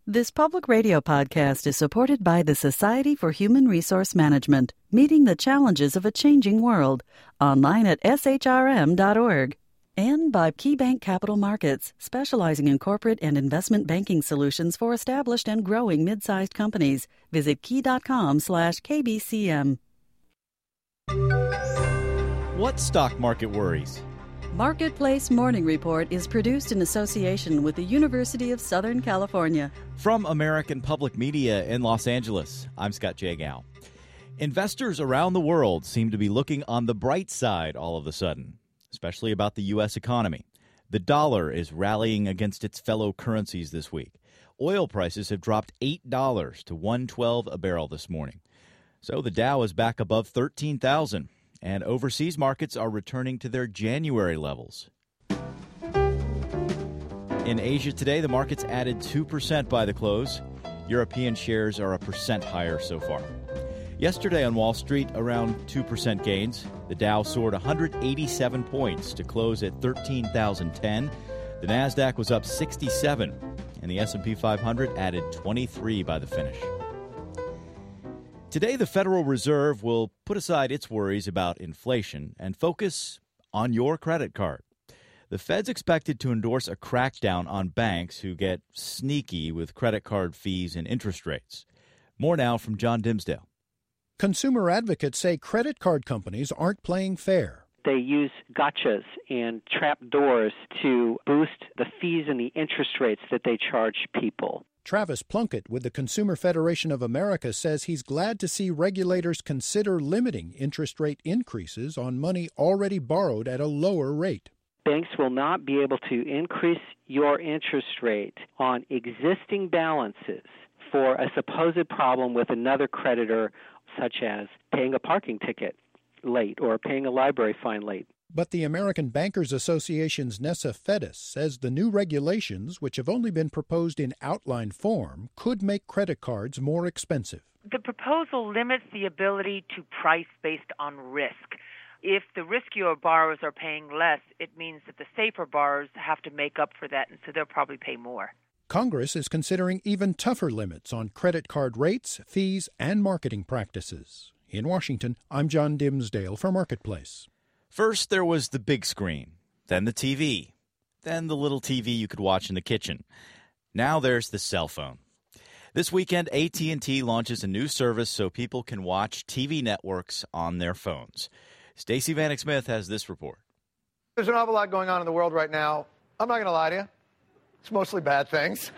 This public radio podcast is supported by the Society for Human Resource Management, meeting the challenges of a changing world, online at shrm.org. And by KeyBank Capital Markets, specializing in corporate and investment banking solutions for established and growing mid-sized companies. Visit key.com/KBCM. What stock market worries? Marketplace Morning Report is produced in association with the University of Southern California. From American Public Media in Los Angeles, I'm Scott J. Gow. Investors around the world seem to be looking on the bright side all of a sudden, especially about the U.S. economy. The dollar is rallying against its fellow currencies this week. Oil prices have dropped $8 to $1.12 a barrel this morning. So the Dow is back above 13,000. And overseas markets are returning to their January levels. In Asia today, the markets added 2% by the close. European shares are 1% higher so far. Yesterday on Wall Street, around 2% gains. The Dow soared 187 points to close at 13,010. The Nasdaq was up 67, and the S&P 500 added 23 by the finish. Today, the Federal Reserve will put aside its worries about inflation and focus on your credit card. The Fed's expected to endorse a crackdown on banks who get sneaky with credit card fees and interest rates. More now from John Dimsdale. Consumer advocates say credit card companies aren't playing fair. They use gotchas and trap doors to boost the fees and the interest rates that they charge people. Travis Plunkett with the Consumer Federation of America says he's glad to see regulators consider limiting interest rate increases on money already borrowed at a lower rate. Banks will not be able to increase your interest rate on existing balances for a supposed problem with another creditor, such as paying a parking ticket late or paying a library fine late. But the American Bankers Association's Nessa Fettis says the new regulations, which have only been proposed in outline form, could make credit cards more expensive. The proposal limits the ability to price based on risk. If the riskier borrowers are paying less, it means that the safer borrowers have to make up for that, and so they'll probably pay more. Congress is considering even tougher limits on credit card rates, fees, and marketing practices. In Washington, I'm John Dimsdale for Marketplace. First, there was the big screen, then the TV, then the little TV you could watch in the kitchen. Now there's the cell phone. This weekend, AT&T launches a new service so people can watch TV networks on their phones. Stacey Vanek Smith has this report. There's an awful lot going on in the world right now. I'm not going to lie to you. It's mostly bad things.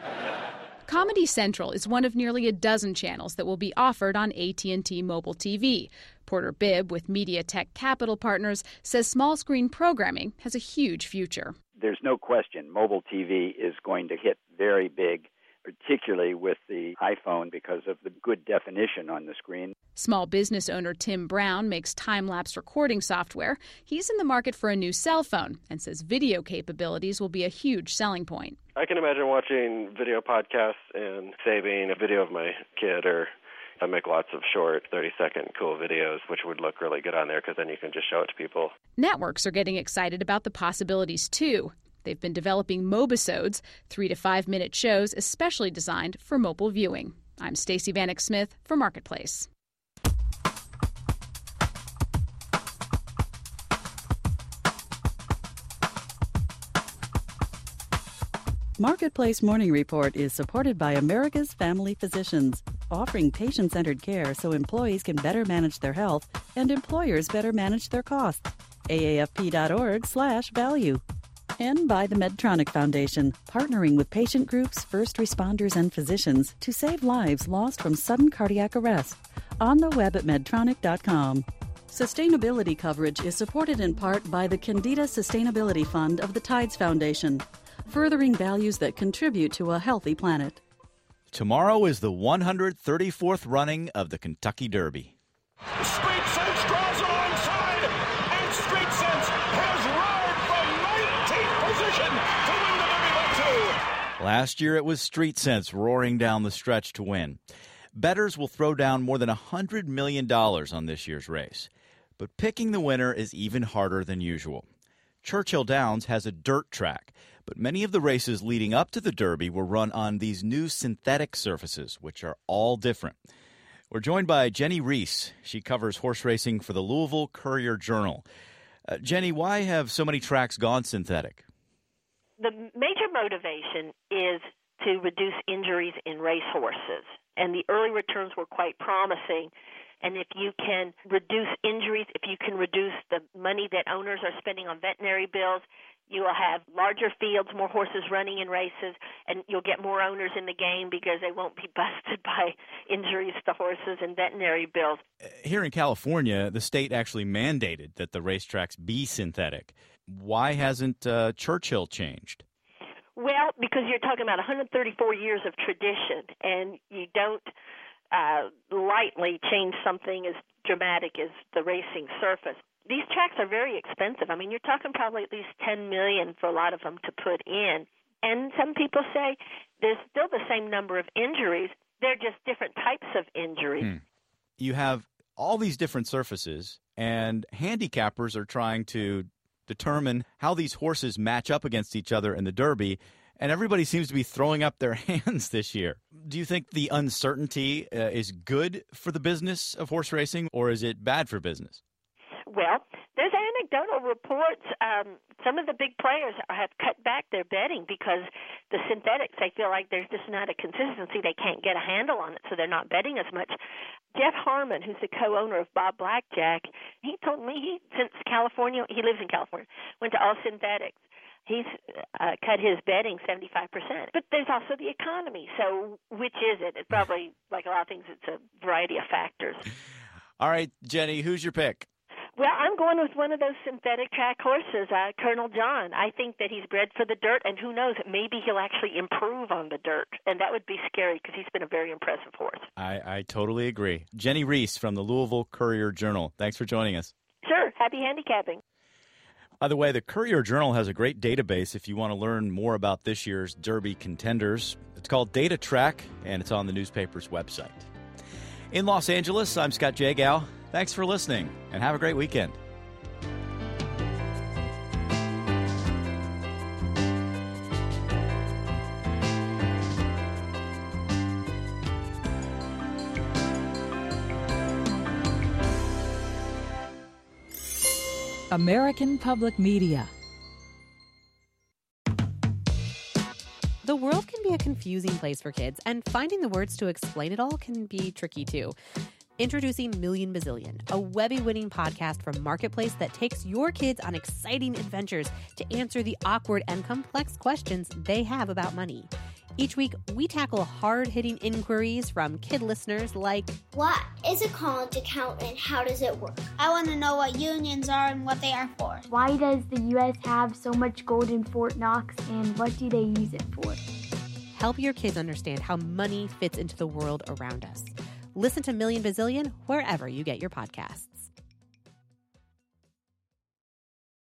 Comedy Central is one of nearly a dozen channels that will be offered on AT&T Mobile TV. Porter Bibb with MediaTek Capital Partners says small-screen programming has a huge future. There's no question mobile TV is going to hit very big, particularly with the iPhone because of the good definition on the screen. Small business owner Tim Brown makes time-lapse recording software. He's in the market for a new cell phone and says video capabilities will be a huge selling point. I can imagine watching video podcasts and saving a video of my kid, or I make lots of short 30-second cool videos, which would look really good on there because then you can just show it to people. Networks are getting excited about the possibilities, too. They've been developing Mobisodes, 3 to 5 minute shows especially designed for mobile viewing. I'm Stacey Vanek Smith for Marketplace. Marketplace Morning Report is supported by America's Family Physicians, offering patient-centered care so employees can better manage their health and employers better manage their costs. AAFP.org/value. And by the Medtronic Foundation, partnering with patient groups, first responders, and physicians to save lives lost from sudden cardiac arrest. On the web at Medtronic.com. Sustainability coverage is supported in part by the Candida Sustainability Fund of the Tides Foundation, furthering values that contribute to a healthy planet. Tomorrow is the 134th running of the Kentucky Derby. Street Sense draws alongside, and Street Sense has roared from 19th position to win the Derby by 2. Last year it was Street Sense roaring down the stretch to win. Bettors will throw down more than $100 million on this year's race. But picking the winner is even harder than usual. Churchill Downs has a dirt track, But many of the races leading up to the Derby were run on these new synthetic surfaces, which are all different. We're joined by Jenny Reese. She covers horse racing for the Louisville Courier-Journal. Jenny, why have so many tracks gone synthetic? The major motivation is to reduce injuries in racehorses, and the early returns were quite promising. And if you can reduce injuries, if you can reduce the money that owners are spending on veterinary bills, you will have larger fields, more horses running in races, and you'll get more owners in the game because they won't be busted by injuries to horses and veterinary bills. Here in California, the state actually mandated that the racetracks be synthetic. Why hasn't Churchill changed? Well, because you're talking about 134 years of tradition, and you don't lightly change something as dramatic as the racing surface. These tracks are very expensive. I mean, you're talking probably at least $10 million for a lot of them to put in. And some people say there's still the same number of injuries. They're just different types of injuries. You have all these different surfaces, and handicappers are trying to determine how these horses match up against each other in the Derby, and everybody seems to be throwing up their hands this year. Do you think the uncertainty is good for the business of horse racing, or is it bad for business? Well, there's anecdotal reports. Some of the big players have cut back their betting because the synthetics, they feel like there's just not a consistency. They can't get a handle on it, so they're not betting as much. Jeff Harmon, who's the co-owner of Bob Blackjack, he told me since California, he lives in California, went to all synthetics. He's cut his betting 75%. But there's also the economy. So which is it? It's probably, like a lot of things, it's a variety of factors. All right, Jenny, who's your pick? Well, I'm going with one of those synthetic track horses, Colonel John. I think that he's bred for the dirt, and who knows, maybe he'll actually improve on the dirt. And that would be scary because he's been a very impressive horse. I totally agree. Jenny Reese from the Louisville Courier-Journal. Thanks for joining us. Sure. Happy handicapping. By the way, the Courier-Journal has a great database if you want to learn more about this year's Derby contenders. It's called Data Track, and it's on the newspaper's website. In Los Angeles, I'm Scott Jagow. Thanks for listening, and have a great weekend. American Public Media. The world can be a confusing place for kids, and finding the words to explain it all can be tricky too. Introducing Million Bazillion, a Webby-winning podcast from Marketplace that takes your kids on exciting adventures to answer the awkward and complex questions they have about money. Each week, we tackle hard-hitting inquiries from kid listeners like, what is a college account and how does it work? I want to know what unions are and what they are for. Why does the U.S. have so much gold in Fort Knox and what do they use it for? Help your kids understand how money fits into the world around us. Listen to Million Bazillion wherever you get your podcasts.